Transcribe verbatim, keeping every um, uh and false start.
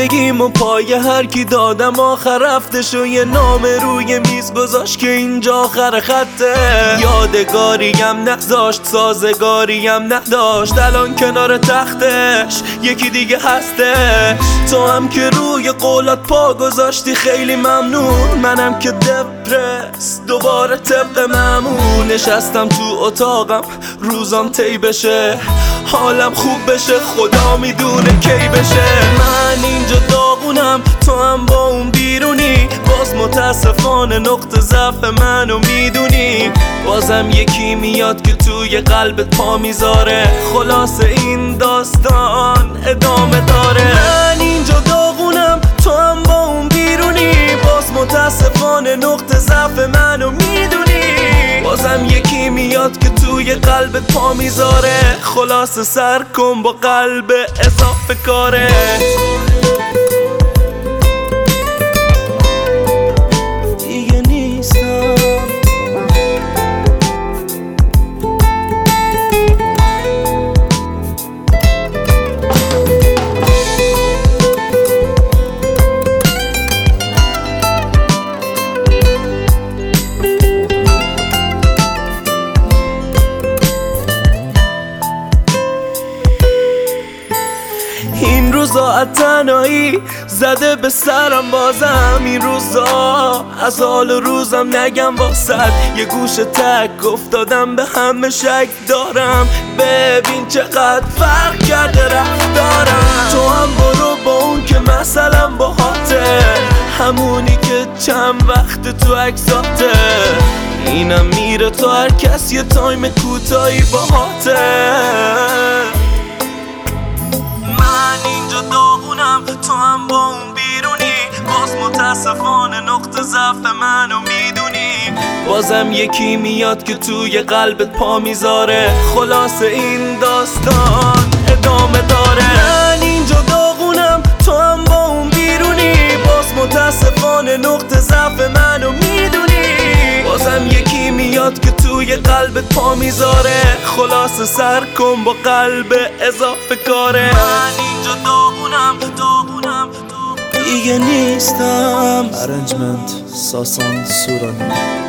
زندگیم و پای هر کی دادم آخر رفتش و یه نام روی میز گذاشت که اینجا آخر خطه. یادگاریم نذاشت، سازگاریم نداشت، الان کنار تختش یکی دیگه هستش. تو هم که روی قولات پا گذاشتی خیلی ممنون، منم که دپرس دوباره طبق معمول نشستم تو اتاقم روزام طی بشه، حالم خوب بشه، خدا میدونه کی بشه. من اینجا داغونم، تو هم با اون بیرونی، باز متاسفانه نقطه ضعف منو میدونی. بازم یکی میاد که توی قلبت پا میذاره، خلاصه این داستان ادامه داره. من اینجا داغونم، تو هم با اون بیرونی، باز متاسفانه نقطه ضعف منو میدونی. بازم یکی میاد که توی قلبت پا میذاره، خلاصه سر کن با قلب اضافه کاره. دیگه نیستم این روزا از تنهایی زده به سرم، بازم این روزا از حال روزم نگم واسد. یه گوش تک افتادم به همه شک دارم، ببین چقدر فرق کرده رفتارم. تو هم برو با اون که مثلا باهاته، همونی که چند وقت تو عکساته. اینم میره تو هر کس یه تایم کوتاهی باهاته. من اینجا داغونم، تو هم با اون بیرونی، باز متاسفانه نقطه ضعف منو میدونی. بازم یکی میاد که توی قلبت پا میذاره، خلاصه این داستان ادامه داره. من اینجا داغونم، تو هم با اون بیرونی، باز متاسفانه نقطه ضعف منو میدونی. بازم یکی میاد که توی قلبت پا میذاره، خلاصه سر کن با قلب اضافه کاره. من اینجا داغونم داغونم دیگه نیستم. Arrangement ساسان سورانی.